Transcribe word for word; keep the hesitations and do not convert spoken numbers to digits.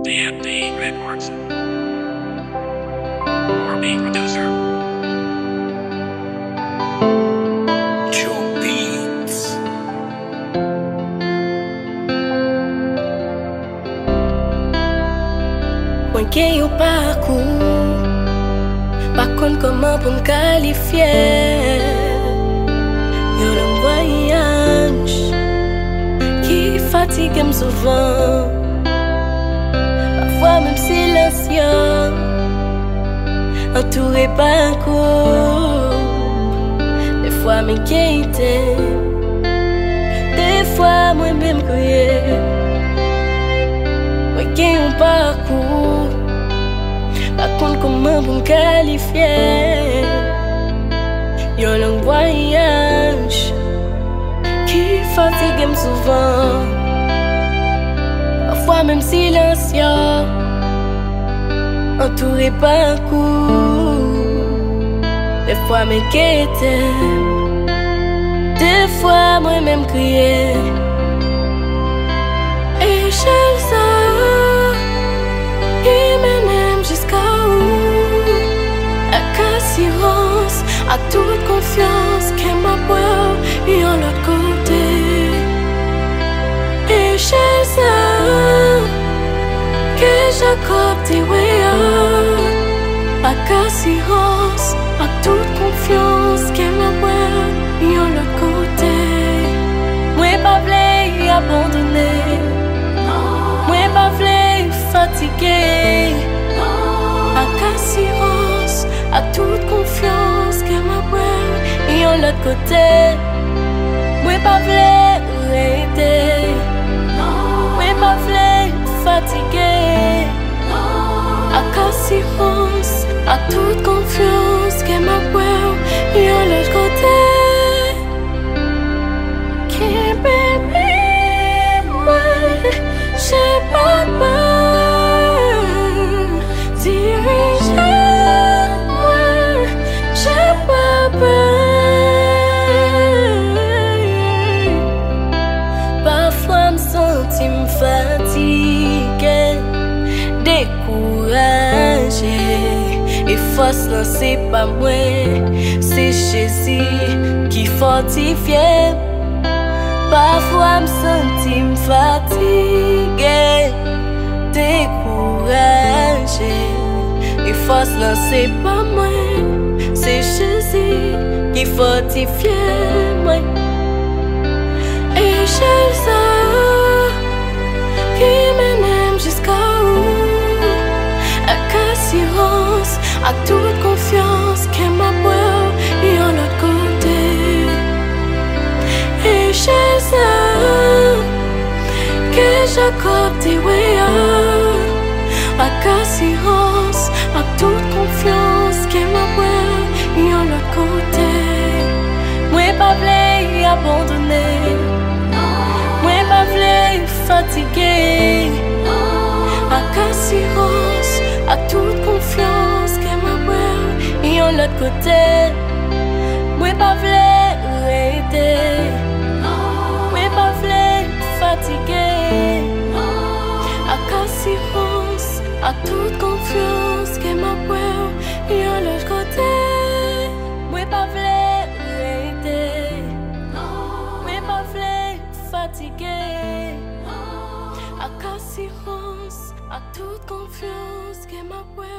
D M D Records. Or being producer. Joe Beats. Mwen gen yon parcours, pa kon koman pou m kalifiye. Yon an voyage ki fatigue m souvan, parfois même silencieux, entouré par un couple. Des fois m'inquiété, des fois moi-même crier. Mwen gen yon parcours, pa kon koman pou m kalifiye. Yon long voyage qui fatigue m souvent, parfois même silencieux, entouré par un coup. Des fois m'inquiéter, des fois moi-même crier. Et je le sais, il m'aime jusqu'à où? Avec assurance, à toute confiance, qu'elle m'a peur, et en l'autre côté. Et je le sais, que j'accorde tes voyages, avec assurance, à toute confiance, qu'elle m'a peur, et en l'autre côté. Moi pas voulu abandonner, moi pas voulu fatiguer, avec assurance, à toute confiance, qu'elle m'a peur, et en l'autre côté. Moi pas voulu arrêter, moi pas voulu fatiguer, avec assurance, à toute confiance, qu'elle m'a peur, et en l'autre côté. Qui bébé, moi, j'ai pas peur, dirige-moi, j'ai pas peur. Parfois me sentis me fatiguer, découragé, et force là c'est pas moi, c'est Jésus qui fortifie. Parfois me sentis me fatigué, découragé, et force là c'est pas moi, c'est Jésus qui fortifie moi. Et je le sais, qu'il m'aime jusqu'à où? Avec assurance, à toute confiance, qu'elle m'a peur, et en l'autre côté. Et je sais que j'accorde tes voyages, avec assurance, à toute confiance, qu'elle m'a peur, et en l'autre côté. Moi pas voulu abandonner, moi pas voulu fatiguer, avec assurance, à toute confiance, qu'elle m'a peur, et en l'autre côté. Moi pas voulu arrêter, moi pas voulu fatiguer, avec assurance, à toute confiance, qu'elle m'a peur, et en l'autre côté. Moi pas voulu arrêter, moi pas voulu fatiguer, avec assurance, à toute confiance, qu'elle m'a peur.